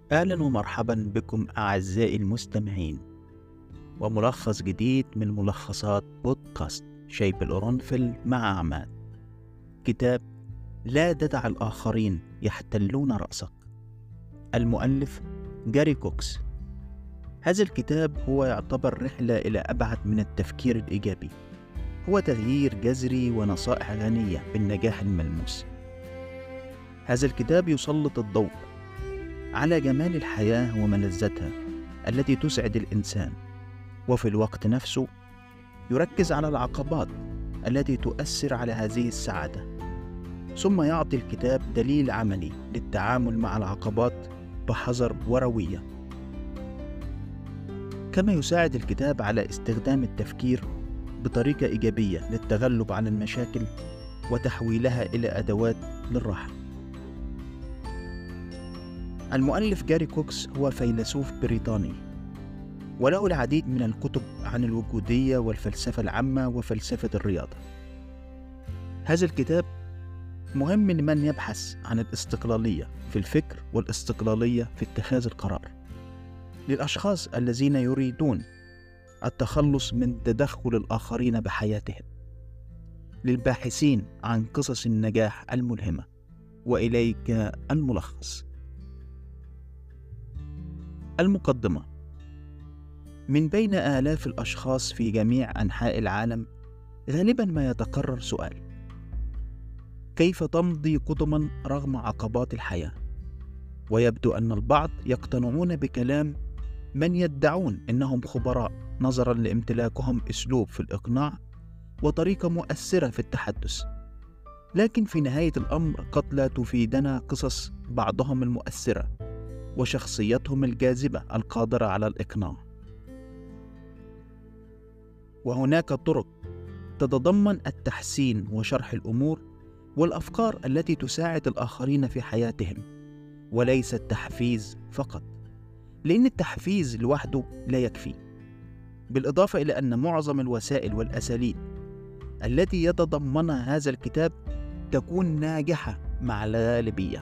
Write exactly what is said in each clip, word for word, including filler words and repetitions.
أهلا ومرحبا بكم أعزائي المستمعين، وملخص جديد من ملخصات بودكاست شيب القرنفل مع عماد. كتاب لا تدع الآخرين يحتلون رأسك. المؤلف جاري كوكس. هذا الكتاب هو يعتبر رحلة إلى أبعد من التفكير الإيجابي، هو تغيير جذري ونصائح غنية بالنجاح الملموس. هذا الكتاب يسلط الضوء على جمال الحياة وملذتها التي تسعد الإنسان، وفي الوقت نفسه يركز على العقبات التي تؤثر على هذه السعادة، ثم يعطي الكتاب دليل عملي للتعامل مع العقبات بحذر وروية. كما يساعد الكتاب على استخدام التفكير بطريقة إيجابية للتغلب على المشاكل وتحويلها إلى أدوات للراحة. المؤلف جاري كوكس هو فيلسوف بريطاني، وله العديد من الكتب عن الوجودية والفلسفة العامة وفلسفة الرياضة. هذا الكتاب مهم لمن يبحث عن الاستقلالية في الفكر والاستقلالية في اتخاذ القرار، للأشخاص الذين يريدون التخلص من تدخل الآخرين بحياتهم، للباحثين عن قصص النجاح الملهمة. وإليك الملخص. المقدمة. من بين آلاف الأشخاص في جميع أنحاء العالم، غالبا ما يتكرر سؤال: كيف تمضي قدما رغم عقبات الحياة؟ ويبدو أن البعض يقتنعون بكلام من يدعون أنهم خبراء نظرا لامتلاكهم أسلوب في الإقناع وطريقة مؤثرة في التحدث، لكن في نهاية الأمر قد لا تفيدنا قصص بعضهم المؤثرة وشخصيتهم الجاذبة القادرة على الإقناع. وهناك طرق تتضمن التحسين وشرح الأمور والأفكار التي تساعد الآخرين في حياتهم، وليس التحفيز فقط، لأن التحفيز لوحده لا يكفي، بالإضافة إلى أن معظم الوسائل والأساليب التي يتضمنها هذا الكتاب تكون ناجحة مع الغالبية.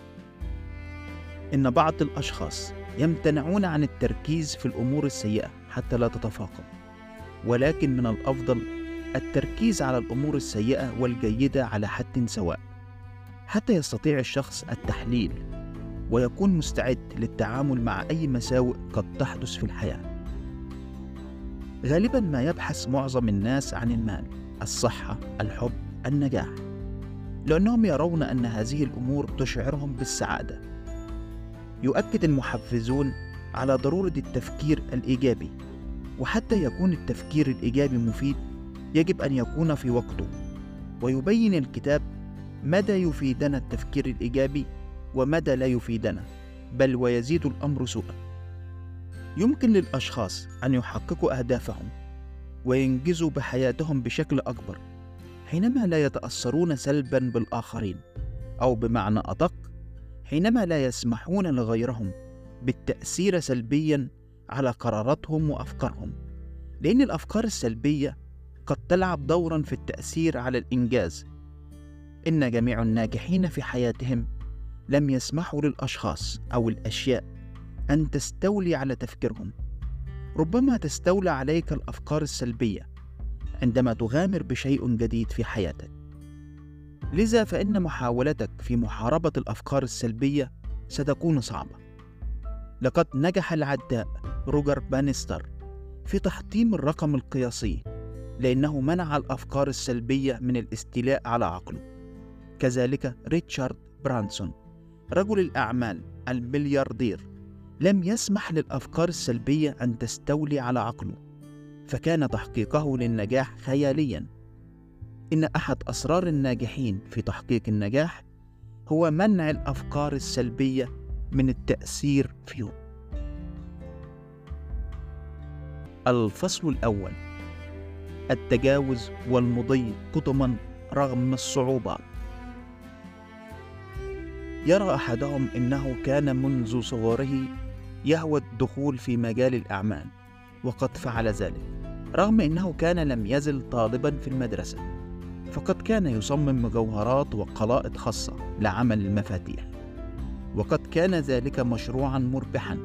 إن بعض الأشخاص يمتنعون عن التركيز في الأمور السيئة حتى لا تتفاقم، ولكن من الأفضل التركيز على الأمور السيئة والجيدة على حد سواء، حتى يستطيع الشخص التحليل ويكون مستعد للتعامل مع أي مساوئ قد تحدث في الحياة. غالبا ما يبحث معظم الناس عن المال، الصحة، الحب، النجاح، لأنهم يرون أن هذه الأمور تشعرهم بالسعادة. يؤكد المحفزون على ضرورة التفكير الإيجابي، وحتى يكون التفكير الإيجابي مفيد يجب أن يكون في وقته. ويبين الكتاب مدى يفيدنا التفكير الإيجابي ومدى لا يفيدنا، بل ويزيد الأمر سوءا. يمكن للأشخاص أن يحققوا أهدافهم وينجزوا بحياتهم بشكل أكبر حينما لا يتأثرون سلبا بالآخرين، أو بمعنى أدق حينما لا يسمحون لغيرهم بالتأثير سلبيا على قراراتهم وأفكارهم، لأن الأفكار السلبية قد تلعب دورا في التأثير على الإنجاز. إن جميع الناجحين في حياتهم لم يسمحوا للأشخاص أو الأشياء أن تستولي على تفكيرهم. ربما تستولى عليك الأفكار السلبية عندما تغامر بشيء جديد في حياتك، لذا فإن محاولتك في محاربة الأفكار السلبية ستكون صعبة. لقد نجح العداء روجر بانستر في تحطيم الرقم القياسي، لأنه منع الأفكار السلبية من الاستيلاء على عقله. كذلك ريتشارد برانسون رجل الأعمال الملياردير لم يسمح للأفكار السلبية أن تستولي على عقله، فكان تحقيقه للنجاح خياليا. إن أحد أسرار الناجحين في تحقيق النجاح هو منع الأفكار السلبية من التأثير فيهم. الفصل الأول: التجاوز والمضي قدما رغم الصعوبات. يرى أحدهم إنه كان منذ صغره يهوى الدخول في مجال الأعمال، وقد فعل ذلك رغم أنه كان لم يزل طالبا في المدرسة، فقد كان يصمم مجوهرات وقلائد خاصة لعمل المفاتيح. وقد كان ذلك مشروعا مربحا.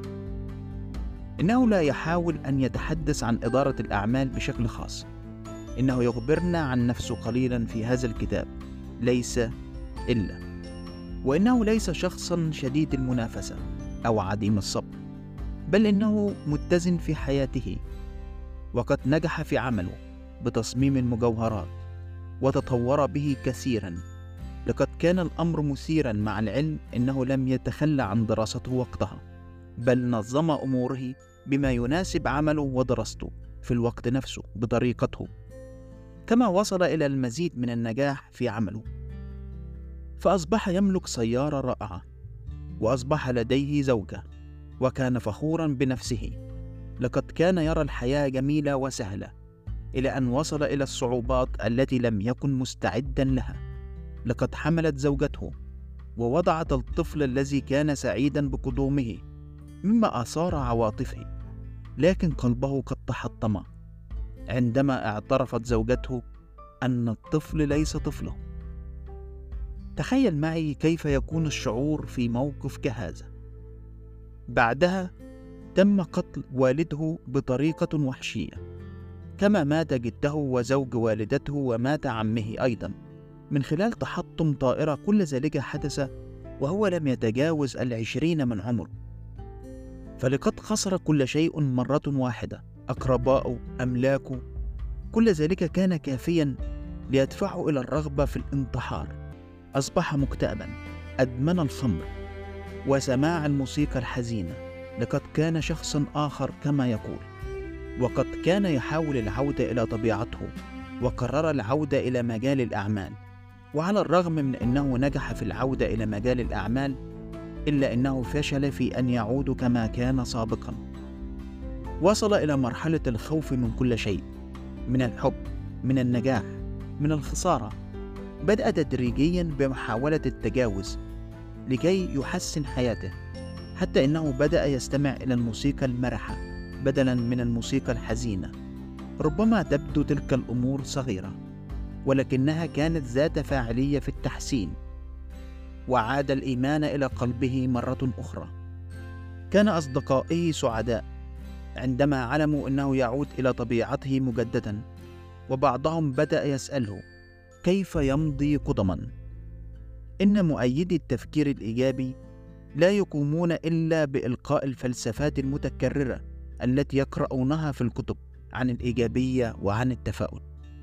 إنه لا يحاول أن يتحدث عن إدارة الأعمال بشكل خاص، إنه يخبرنا عن نفسه قليلا في هذا الكتاب، ليس إلا، وإنه ليس شخصا شديد المنافسة أو عديم الصبر، بل إنه متزن في حياته، وقد نجح في عمله بتصميم المجوهرات وتطور به كثيرا. لقد كان الأمر مثيرا مع العلم إنه لم يتخلى عن دراسته وقتها، بل نظم أموره بما يناسب عمله ودراسته في الوقت نفسه بطريقته، كما وصل إلى المزيد من النجاح في عمله. فأصبح يملك سيارة رائعة، وأصبح لديه زوجة، وكان فخورا بنفسه. لقد كان يرى الحياة جميلة وسهلة، إلى أن وصل إلى الصعوبات التي لم يكن مستعدا لها. لقد حملت زوجته ووضعت الطفل الذي كان سعيدا بقدومه، مما أثار عواطفه، لكن قلبه قد تحطم عندما اعترفت زوجته أن الطفل ليس طفله. تخيل معي كيف يكون الشعور في موقف كهذا. بعدها تم قتل والده بطريقة وحشية، كما مات جده وزوج والدته ومات عمه أيضا من خلال تحطم طائرة. كل ذلك حدث وهو لم يتجاوز العشرين من عمره. فلقد خسر كل شيء مرة واحدة، أقرباؤه، أملاكه، كل ذلك كان كافيا ليدفعه إلى الرغبة في الانتحار. أصبح مكتئبا، أدمن الخمر وسماع الموسيقى الحزينة. لقد كان شخصا آخر كما يقول، وقد كان يحاول العودة إلى طبيعته، وقرر العودة إلى مجال الأعمال. وعلى الرغم من أنه نجح في العودة إلى مجال الأعمال، إلا أنه فشل في أن يعود كما كان سابقا. وصل إلى مرحلة الخوف من كل شيء، من الحب، من النجاح، من الخسارة. بدأ تدريجيا بمحاولة التجاوز لكي يحسن حياته، حتى إنه بدأ يستمع إلى الموسيقى المرحة بدلا من الموسيقى الحزينة. ربما تبدو تلك الأمور صغيرة، ولكنها كانت ذات فاعلية في التحسين. وعاد الإيمان إلى قلبه مرة أخرى. كان أصدقائه سعداء عندما علموا أنه يعود إلى طبيعته مجددا، وبعضهم بدأ يسأله كيف يمضي قدما. إن مؤيدي التفكير الإيجابي لا يقومون إلا بإلقاء الفلسفات المتكررة التي يقرؤونها في الكتب عن الإيجابية وعن التفاؤل.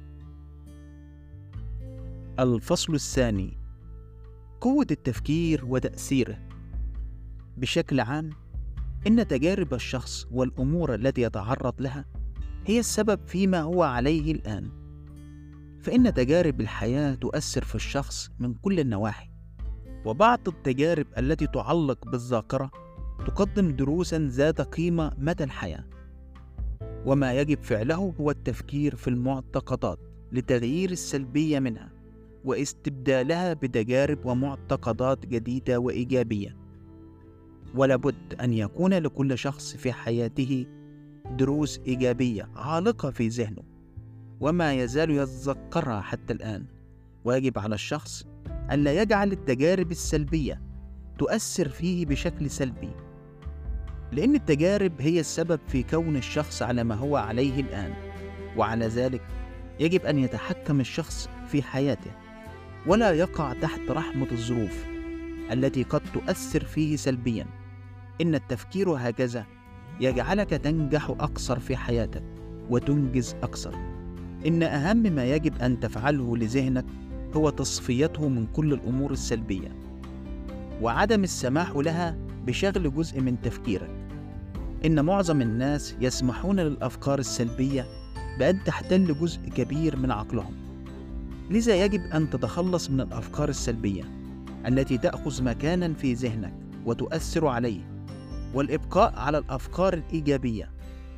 الفصل الثاني: قوة التفكير وتأثيره. بشكل عام، إن تجارب الشخص والأمور التي يتعرض لها هي السبب فيما هو عليه الآن. فإن تجارب الحياة تؤثر في الشخص من كل النواحي، وبعض التجارب التي تعلق بالذاكرة تقدم دروسا ذات قيمة مدى الحياة. وما يجب فعله هو التفكير في المعتقدات لتغيير السلبية منها واستبدالها بتجارب ومعتقدات جديدة وإيجابية. ولابد أن يكون لكل شخص في حياته دروس إيجابية عالقة في ذهنه، وما يزال يتذكرها حتى الآن. ويجب على الشخص أن لا يجعل التجارب السلبية تؤثر فيه بشكل سلبي، لأن التجارب هي السبب في كون الشخص على ما هو عليه الآن. وعلى ذلك يجب أن يتحكم الشخص في حياته، ولا يقع تحت رحمة الظروف التي قد تؤثر فيه سلبيا. إن التفكير هكذا يجعلك تنجح أكثر في حياتك وتنجز أكثر. إن أهم ما يجب أن تفعله لذهنك هو تصفيته من كل الأمور السلبية، وعدم السماح لها بشغل جزء من تفكيرك. إن معظم الناس يسمحون للأفكار السلبية بأن تحتل جزء كبير من عقلهم. لذا يجب أن تتخلص من الأفكار السلبية التي تأخذ مكانا في ذهنك وتؤثر عليه، والإبقاء على الأفكار الإيجابية.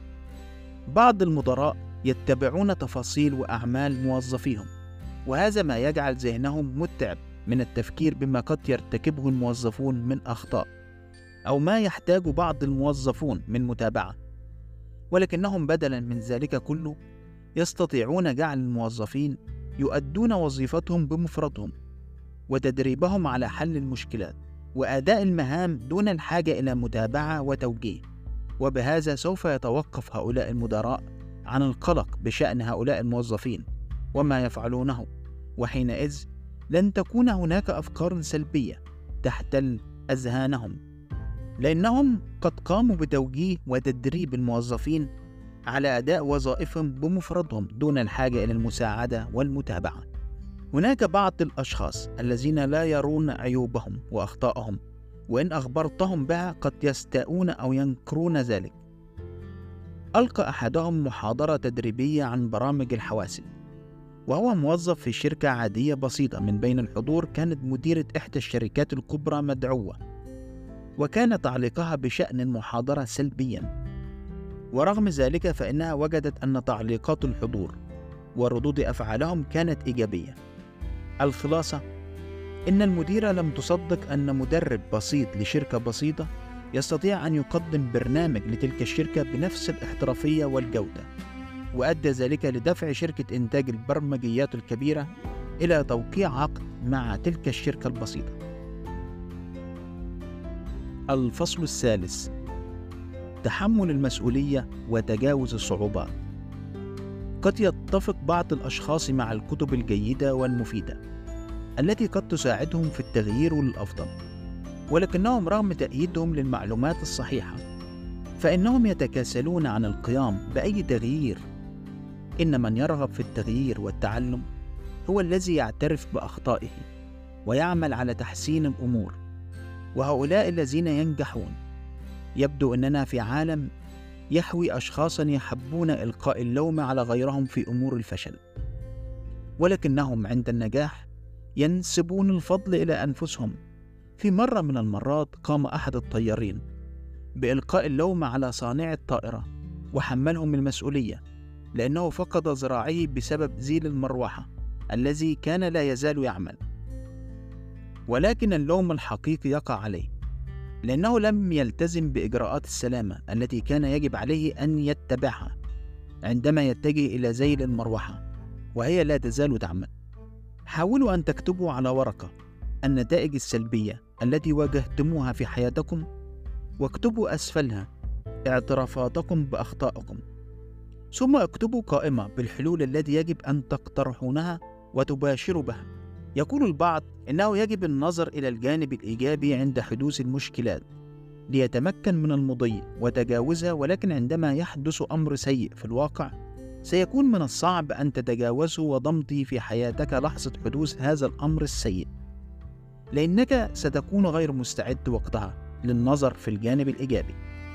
بعض المدراء يتبعون تفاصيل وأعمال موظفيهم، وهذا ما يجعل ذهنهم متعب من التفكير بما قد يرتكبه الموظفون من أخطاء، أو ما يحتاج بعض الموظفون من متابعة. ولكنهم بدلا من ذلك كله يستطيعون جعل الموظفين يؤدون وظيفتهم بمفردهم، وتدريبهم على حل المشكلات وأداء المهام دون الحاجة إلى متابعة وتوجيه، وبهذا سوف يتوقف هؤلاء المدراء عن القلق بشأن هؤلاء الموظفين وما يفعلونه، وحينئذ لن تكون هناك أفكار سلبية تحتل أذهانهم، لأنهم قد قاموا بتوجيه وتدريب الموظفين على أداء وظائفهم بمفردهم دون الحاجة إلى المساعدة والمتابعة. هناك بعض الأشخاص الذين لا يرون عيوبهم وأخطائهم، وإن أخبرتهم بها قد يستاءون أو ينكرون ذلك. ألقى أحدهم محاضرة تدريبية عن برامج الحواسب، وهو موظف في شركة عادية بسيطة. من بين الحضور كانت مديرة إحدى الشركات الكبرى مدعوة، وكان تعليقها بشأن المحاضرة سلبيا، ورغم ذلك فإنها وجدت أن تعليقات الحضور وردود أفعالهم كانت إيجابية. الخلاصة إن المديرة لم تصدق أن مدرب بسيط لشركة بسيطة يستطيع أن يقدم برنامج لتلك الشركة بنفس الاحترافية والجودة، وأدى ذلك لدفع شركة إنتاج البرمجيات الكبيرة إلى توقيع عقد مع تلك الشركة البسيطة. الفصل الثالث: تحمل المسؤولية وتجاوز الصعوبات. قد يتفق بعض الأشخاص مع الكتب الجيدة والمفيدة التي قد تساعدهم في التغيير للأفضل، ولكنهم رغم تأييدهم للمعلومات الصحيحة فإنهم يتكاسلون عن القيام بأي تغيير. إن من يرغب في التغيير والتعلم هو الذي يعترف بأخطائه ويعمل على تحسين الأمور، وهؤلاء الذين ينجحون. يبدو أننا في عالم يحوي أشخاصا يحبون إلقاء اللوم على غيرهم في أمور الفشل، ولكنهم عند النجاح ينسبون الفضل إلى أنفسهم. في مرة من المرات قام أحد الطيارين بإلقاء اللوم على صانع الطائرة وحملهم المسؤولية، لأنه فقد ذراعيه بسبب زيل المروحة الذي كان لا يزال يعمل. ولكن اللوم الحقيقي يقع عليه لأنه لم يلتزم بإجراءات السلامة التي كان يجب عليه أن يتبعها عندما يتجه إلى زيل المروحة وهي لا تزال تعمل. حاولوا أن تكتبوا على ورقة النتائج السلبية التي واجهتموها في حياتكم، واكتبوا أسفلها اعترافاتكم بأخطائكم، ثم اكتبوا قائمة بالحلول التي يجب أن تقترحونها وتباشروا بها. يقول البعض إنه يجب النظر إلى الجانب الإيجابي عند حدوث المشكلات ليتمكن من المضي وتجاوزها، ولكن عندما يحدث أمر سيء في الواقع سيكون من الصعب أن تتجاوزه وتمضي في حياتك لحظة حدوث هذا الأمر السيء، لأنك ستكون غير مستعد وقتها للنظر في الجانب الإيجابي.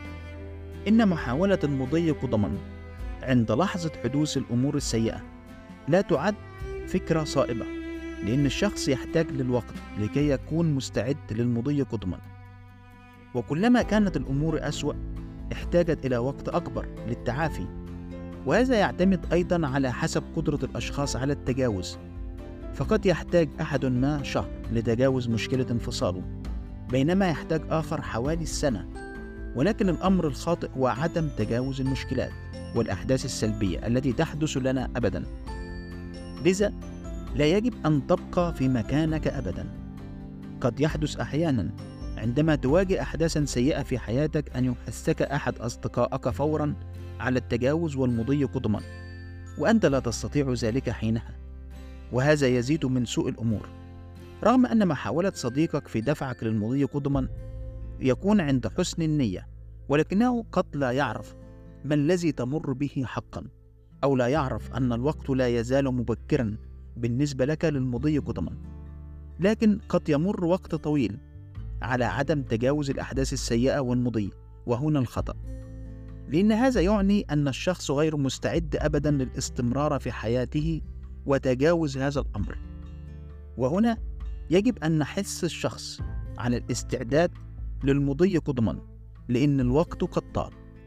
إن محاولة المضي قدما عند لحظة حدوث الأمور السيئة لا تعد فكرة صائبة، لأن الشخص يحتاج للوقت لكي يكون مستعد للمضي قدما، وكلما كانت الأمور أسوأ احتاجت إلى وقت أكبر للتعافي. وهذا يعتمد أيضا على حسب قدرة الأشخاص على التجاوز، فقد يحتاج أحد ما شهر لتجاوز مشكلة انفصاله، بينما يحتاج آخر حوالي السنة. ولكن الأمر الخاطئ هو عدم تجاوز المشكلات والأحداث السلبية التي تحدث لنا أبدا. لذا لا يجب أن تبقى في مكانك أبدا. قد يحدث أحيانا عندما تواجه أحداثا سيئة في حياتك أن يحثك أحد أصدقائك فورا على التجاوز والمضي قدما، وأنت لا تستطيع ذلك حينها، وهذا يزيد من سوء الأمور. رغم أن محاولة صديقك في دفعك للمضي قدما يكون عند حسن النية، ولكنه قد لا يعرف ما الذي تمر به حقا، أو لا يعرف أن الوقت لا يزال مبكرا بالنسبة لك للمضي قدما. لكن قد يمر وقت طويل على عدم تجاوز الأحداث السيئة والمضي، وهنا الخطأ، لأن هذا يعني أن الشخص غير مستعد أبدا للاستمرار في حياته وتجاوز هذا الأمر. وهنا يجب أن نحث الشخص على الاستعداد للمضي قدما، لأن الوقت قد طال.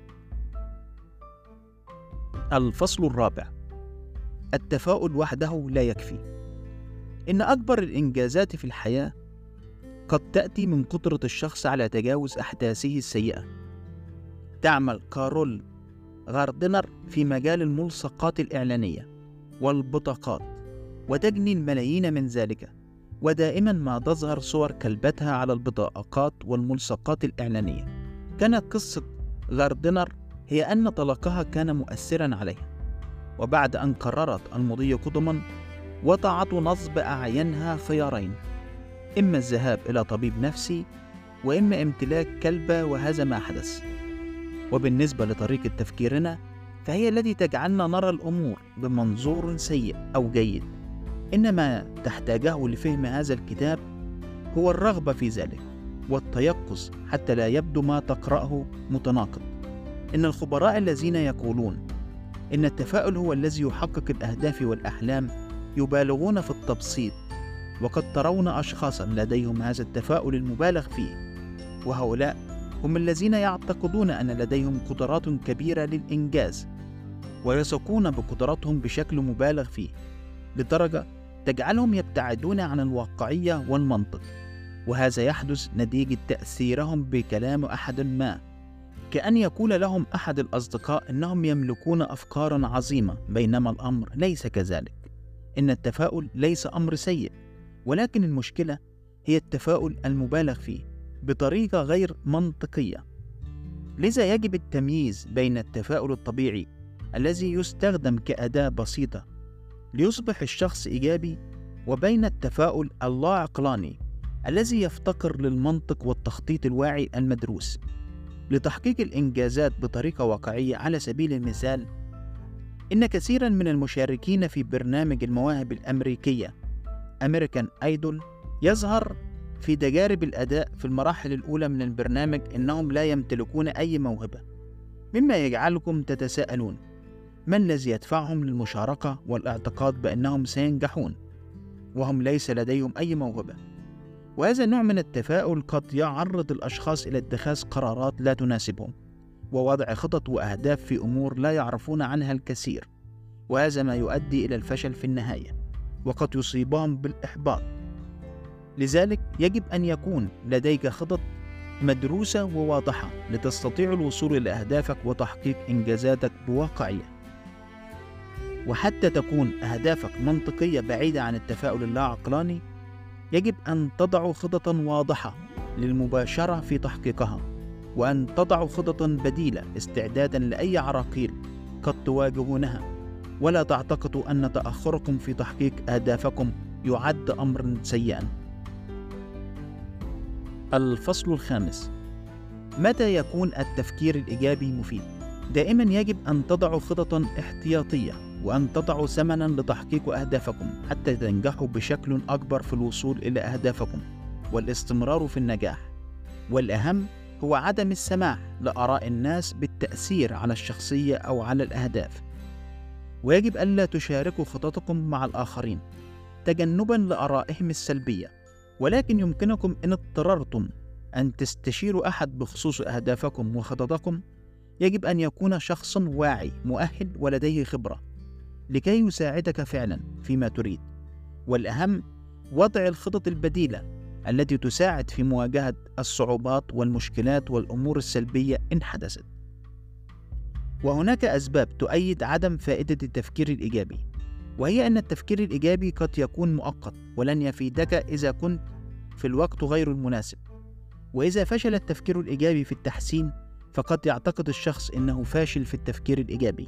الفصل الرابع: التفاؤل وحده لا يكفي. إن أكبر الإنجازات في الحياة قد تأتي من قدرة الشخص على تجاوز أحداثه السيئة. تعمل كارول غاردنر في مجال الملصقات الإعلانية والبطاقات وتجني الملايين من ذلك، ودائما ما تظهر صور كلبتها على البطاقات والملصقات الإعلانية. كانت قصة غاردنر هي أن طلاقها كان مؤثرا عليها، وبعد أن قررت المضي قدما وضعت نصب أعينها خيارين: إما الذهاب إلى طبيب نفسي، وإما امتلاك كلبة، وهذا ما حدث. وبالنسبة لطريقة تفكيرنا فهي التي تجعلنا نرى الأمور بمنظور سيء أو جيد. إنما تحتاجه لفهم هذا الكتاب هو الرغبة في ذلك والتيقظ حتى لا يبدو ما تقرأه متناقض. إن الخبراء الذين يقولون إن التفاؤل هو الذي يحقق الأهداف والأحلام يبالغون في التبسيط، وقد ترون أشخاصا لديهم هذا التفاؤل المبالغ فيه، وهؤلاء هم الذين يعتقدون أن لديهم قدرات كبيرة للإنجاز، ويثقون بقدراتهم بشكل مبالغ فيه لدرجة تجعلهم يبتعدون عن الواقعية والمنطق. وهذا يحدث نتيجة تأثيرهم بكلام أحد ما، كأن يقول لهم أحد الأصدقاء إنهم يملكون أفكارا عظيمة، بينما الأمر ليس كذلك. إن التفاؤل ليس أمر سيء، ولكن المشكلة هي التفاؤل المبالغ فيه بطريقة غير منطقية. لذا يجب التمييز بين التفاؤل الطبيعي الذي يستخدم كأداة بسيطة ليصبح الشخص إيجابي، وبين التفاؤل اللا عقلاني الذي يفتقر للمنطق والتخطيط الواعي المدروس لتحقيق الإنجازات بطريقة واقعية. على سبيل المثال، إن كثيرا من المشاركين في برنامج المواهب الأمريكية أمريكان آيدول يظهر في تجارب الأداء في المراحل الأولى من البرنامج إنهم لا يمتلكون أي موهبة، مما يجعلكم تتساءلون: ما الذي يدفعهم للمشاركة والاعتقاد بأنهم سينجحون وهم ليس لديهم أي موهبة؟ وهذا النوع من التفاؤل قد يعرض الأشخاص إلى اتخاذ قرارات لا تناسبهم، ووضع خطط وأهداف في أمور لا يعرفون عنها الكثير، وهذا ما يؤدي إلى الفشل في النهاية، وقد يصيبهم بالإحباط. لذلك يجب أن يكون لديك خطط مدروسة وواضحة لتستطيع الوصول إلى أهدافك وتحقيق إنجازاتك بواقعية. وحتى تكون أهدافك منطقية بعيدة عن التفاؤل اللا عقلاني، يجب أن تضع خططا واضحة للمباشرة في تحقيقها، وأن تضعوا خططا بديلة استعدادا لأي عراقيل قد تواجهونها. ولا تعتقدوا أن تأخركم في تحقيق أهدافكم يعد أمرا سيئا. الفصل الخامس: متى يكون التفكير الإيجابي مفيد؟ دائما يجب أن تضعوا خططا احتياطية، وأن تضعوا ثمنا لتحقيق أهدافكم حتى تنجحوا بشكل أكبر في الوصول إلى أهدافكم والاستمرار في النجاح. والأهم هو عدم السماح لآراء الناس بالتأثير على الشخصية أو على الأهداف. ويجب ألا تشاركوا خططكم مع الآخرين تجنبا لآرائهم السلبية، ولكن يمكنكم إن اضطررتم أن تستشيروا أحد بخصوص أهدافكم وخططكم. يجب أن يكون شخصا واعي مؤهل ولديه خبرة لكي يساعدك فعلا فيما تريد. والأهم وضع الخطط البديلة التي تساعد في مواجهة الصعوبات والمشكلات والأمور السلبية إن حدثت. وهناك أسباب تؤيد عدم فائدة التفكير الإيجابي، وهي أن التفكير الإيجابي قد يكون مؤقت ولن يفيدك إذا كنت في الوقت غير المناسب. وإذا فشل التفكير الإيجابي في التحسين، فقد يعتقد الشخص أنه فاشل في التفكير الإيجابي.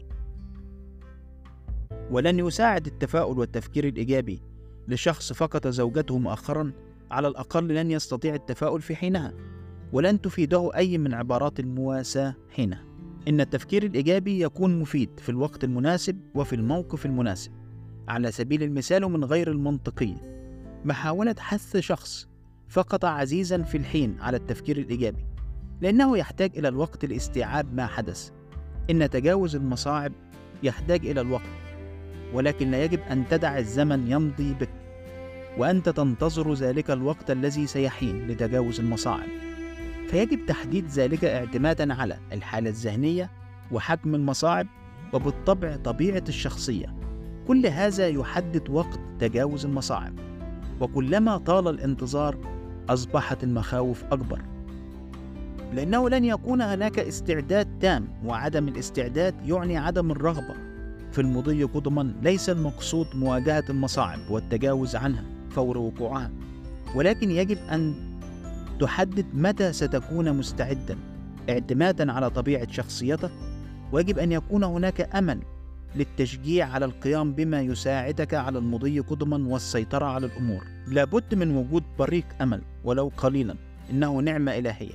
ولن يساعد التفاؤل والتفكير الإيجابي لشخص فقد زوجته مؤخرا، على الأقل لن يستطيع التفاؤل في حينها، ولن تفيده أي من عبارات المواساة حينها. إن التفكير الإيجابي يكون مفيد في الوقت المناسب وفي الموقف المناسب. على سبيل المثال، من غير المنطقي محاولة حث شخص فقط عزيزا في الحين على التفكير الإيجابي، لأنه يحتاج إلى الوقت لاستيعاب ما حدث. إن تجاوز المصاعب يحتاج إلى الوقت، ولكن لا يجب أن تدع الزمن يمضي بك وأنت تنتظر ذلك الوقت الذي سيحين لتجاوز المصاعب. فيجب تحديد ذلك اعتمادا على الحالة الذهنية وحجم المصاعب وبالطبع طبيعة الشخصية. كل هذا يحدد وقت تجاوز المصاعب، وكلما طال الانتظار أصبحت المخاوف أكبر، لأنه لن يكون هناك استعداد تام، وعدم الاستعداد يعني عدم الرغبة في المضي قدما. ليس المقصود مواجهة المصاعب والتجاوز عنها فور وقوعها، ولكن يجب أن تحدد متى ستكون مستعدا اعتمادا على طبيعة شخصيتك، ويجب أن يكون هناك أمل للتشجيع على القيام بما يساعدك على المضي قدما والسيطرة على الأمور. لابد من وجود بريق أمل ولو قليلا، إنه نعمة إلهية.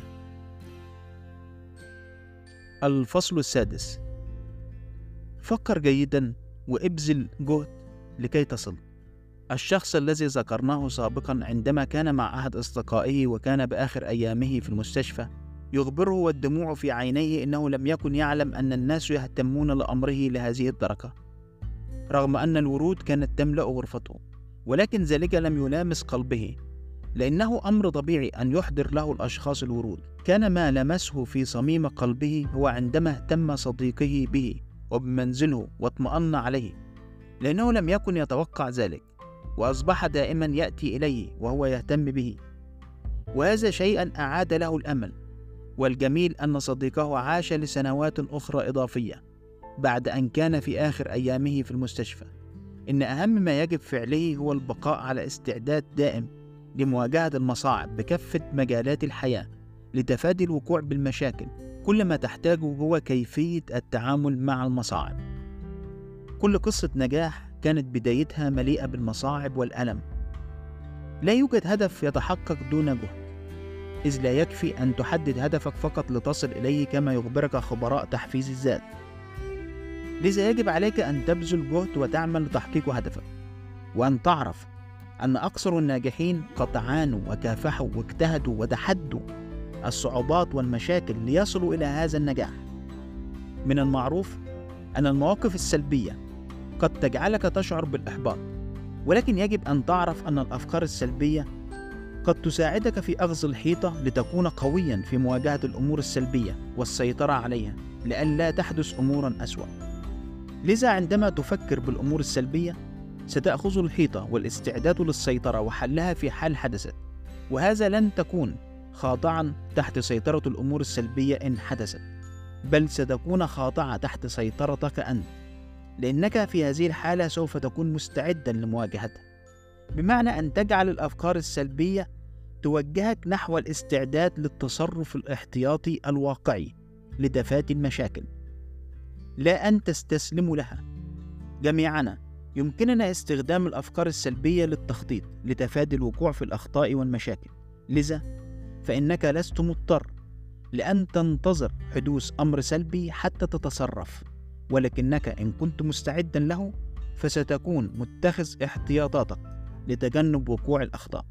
الفصل السادس: فكر جيدا وابذل جهد لكي تصل. الشخص الذي ذكرناه سابقا عندما كان مع أحد أصدقائه وكان بآخر أيامه في المستشفى يخبره والدموع في عينيه إنه لم يكن يعلم أن الناس يهتمون لأمره لهذه الدرجة، رغم أن الورود كانت تملأ غرفته، ولكن ذلك لم يلامس قلبه، لأنه أمر طبيعي أن يحضر له الأشخاص الورود. كان ما لمسه في صميم قلبه هو عندما اهتم صديقه به وبمنزله واطمأن عليه، لأنه لم يكن يتوقع ذلك، وأصبح دائما يأتي إليه وهو يهتم به، وهذا شيئا أعاد له الأمل. والجميل أن صديقه عاش لسنوات أخرى إضافية بعد أن كان في آخر أيامه في المستشفى. إن أهم ما يجب فعله هو البقاء على استعداد دائم لمواجهة المصاعب بكافة مجالات الحياة لتفادي الوقوع بالمشاكل. كل ما تحتاجه هو كيفية التعامل مع المصاعب. كل قصة نجاح كانت بدايتها مليئة بالمصاعب والألم. لا يوجد هدف يتحقق دون جهد، إذ لا يكفي أن تحدد هدفك فقط لتصل إليه كما يخبرك خبراء تحفيز الذات. لذا يجب عليك أن تبذل جهد وتعمل لتحقيق هدفك، وأن تعرف أن أكثر الناجحين قد عانوا وكافحوا واجتهدوا وتحدوا الصعوبات والمشاكل ليصلوا إلى هذا النجاح. من المعروف أن المواقف السلبية قد تجعلك تشعر بالإحباط، ولكن يجب أن تعرف أن الأفكار السلبية قد تساعدك في أخذ الحيطة لتكون قويا في مواجهة الأمور السلبية والسيطرة عليها لئلا تحدث أمورا أسوأ. لذا عندما تفكر بالأمور السلبية ستأخذ الحيطة والاستعداد للسيطرة وحلها في حال حدثت، وهذا لن تكون خاضعا تحت سيطرة الأمور السلبية إن حدثت، بل ستكون خاضعة تحت سيطرتك أنت، لأنك في هذه الحالة سوف تكون مستعدا لمواجهتها، بمعنى أن تجعل الأفكار السلبية توجهك نحو الاستعداد للتصرف الاحتياطي الواقعي لتفادي المشاكل، لا أن تستسلم لها. جميعنا يمكننا استخدام الأفكار السلبية للتخطيط لتفادي الوقوع في الأخطاء والمشاكل. لذا فإنك لست مضطر لأن تنتظر حدوث أمر سلبي حتى تتصرف، ولكنك إن كنت مستعدا له فستكون متخذ احتياطاتك لتجنب وقوع الأخطاء.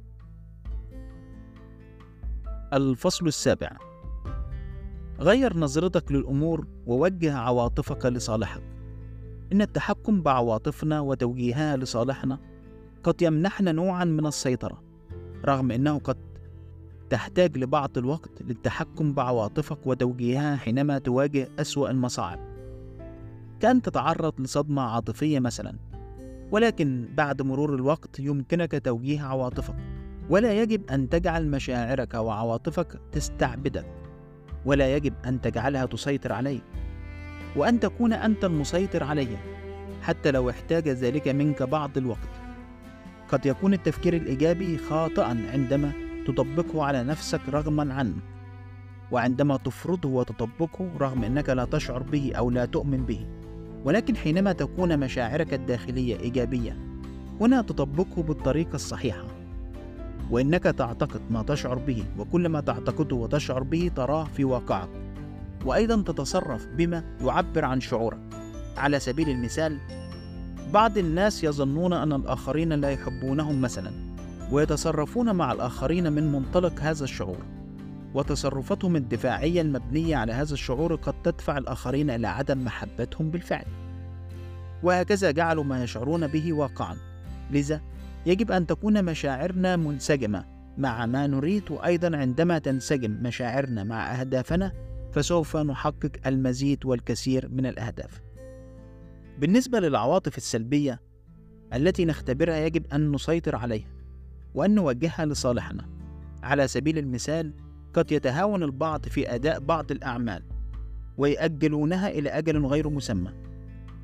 الفصل السابع: غير نظرتك للأمور ووجه عواطفك لصالحك. إن التحكم بعواطفنا وتوجيهها لصالحنا قد يمنحنا نوعا من السيطرة، رغم أنه قد تحتاج لبعض الوقت للتحكم بعواطفك وتوجيهها حينما تواجه أسوأ المصاعب، كأن تتعرض لصدمة عاطفية مثلا، ولكن بعد مرور الوقت يمكنك توجيه عواطفك، ولا يجب أن تجعل مشاعرك وعواطفك تستعبدك، ولا يجب أن تجعلها تسيطر عليك، وأن تكون أنت المسيطر عليها حتى لو احتاج ذلك منك بعض الوقت. قد يكون التفكير الإيجابي خاطئا عندما تطبقه على نفسك رغما عنه، وعندما تفرضه وتطبقه رغم أنك لا تشعر به أو لا تؤمن به، ولكن حينما تكون مشاعرك الداخلية إيجابية هنا تطبقه بالطريقة الصحيحة، وإنك تعتقد ما تشعر به، وكل ما تعتقده وتشعر به تراه في واقعك، وأيضا تتصرف بما يعبر عن شعورك. على سبيل المثال، بعض الناس يظنون أن الآخرين لا يحبونهم مثلا، ويتصرفون مع الآخرين من منطلق هذا الشعور، وتصرفاتهم الدفاعية المبنية على هذا الشعور قد تدفع الآخرين إلى عدم محبتهم بالفعل، وهكذا جعلوا ما يشعرون به واقعا. لذا يجب أن تكون مشاعرنا منسجمة مع ما نريد، وأيضا عندما تنسجم مشاعرنا مع أهدافنا فسوف نحقق المزيد والكثير من الأهداف. بالنسبة للعواطف السلبية التي نختبرها يجب أن نسيطر عليها وأن نوجهها لصالحنا. على سبيل المثال، قد يتهاون البعض في أداء بعض الأعمال ويأجلونها إلى أجل غير مسمى،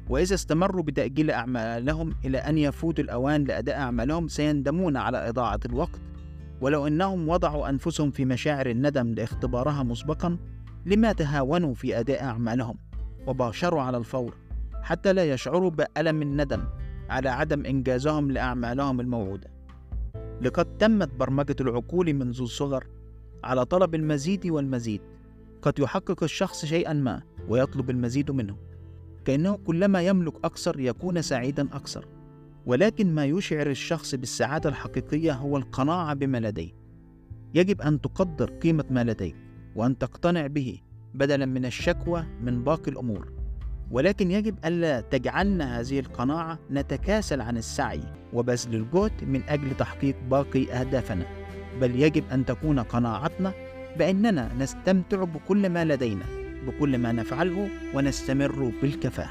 وإذا استمروا بتأجيل أعمالهم إلى أن يفوت الأوان لأداء أعمالهم سيندمون على إضاعة الوقت. ولو أنهم وضعوا أنفسهم في مشاعر الندم لاختبارها مسبقا لما تهاونوا في أداء أعمالهم وباشروا على الفور حتى لا يشعروا بألم الندم على عدم إنجازهم لأعمالهم الموعودة. لقد تمت برمجة العقول منذ الصغر على طلب المزيد والمزيد. قد يحقق الشخص شيئا ما ويطلب المزيد منه، كأنه كلما يملك أكثر يكون سعيدا أكثر. ولكن ما يشعر الشخص بالسعادة الحقيقية هو القناعة بما لديه. يجب أن تقدر قيمة ما لديك وأن تقتنع به بدلا من الشكوى من باقي الأمور. ولكن يجب ألا تجعلنا هذه القناعة نتكاسل عن السعي وبذل الجهد من أجل تحقيق باقي أهدافنا، بل يجب أن تكون قناعتنا بأننا نستمتع بكل ما لدينا، بكل ما نفعله، ونستمر بالكفاح.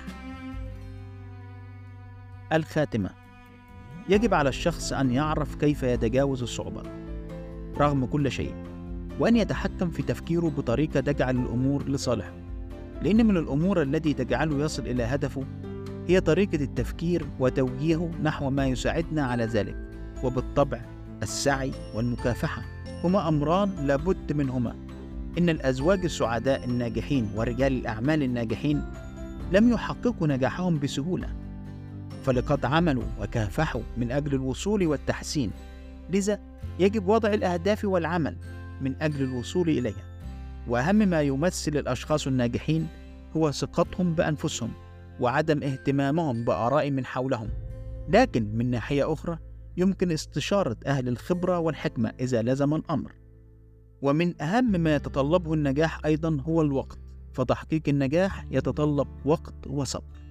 الخاتمة: يجب على الشخص أن يعرف كيف يتجاوز الصعوبات رغم كل شيء، وأن يتحكم في تفكيره بطريقة تجعل الأمور لصالحه، لأن من الأمور التي تجعله يصل إلى هدفه هي طريقة التفكير وتوجيهه نحو ما يساعدنا على ذلك. وبالطبع السعي والمكافحة هما أمران لابد منهما. إن الأزواج السعداء الناجحين ورجال الأعمال الناجحين لم يحققوا نجاحهم بسهولة، فلقد عملوا وكافحوا من أجل الوصول والتحسين. لذا يجب وضع الأهداف والعمل من أجل الوصول إليها. وأهم ما يمثل الأشخاص الناجحين هو ثقتهم بأنفسهم وعدم اهتمامهم بآراء من حولهم. لكن من ناحية أخرى يمكن استشارة أهل الخبرة والحكمة إذا لزم الأمر. ومن أهم ما يتطلبه النجاح أيضا هو الوقت، فتحقيق النجاح يتطلب وقت وصبر.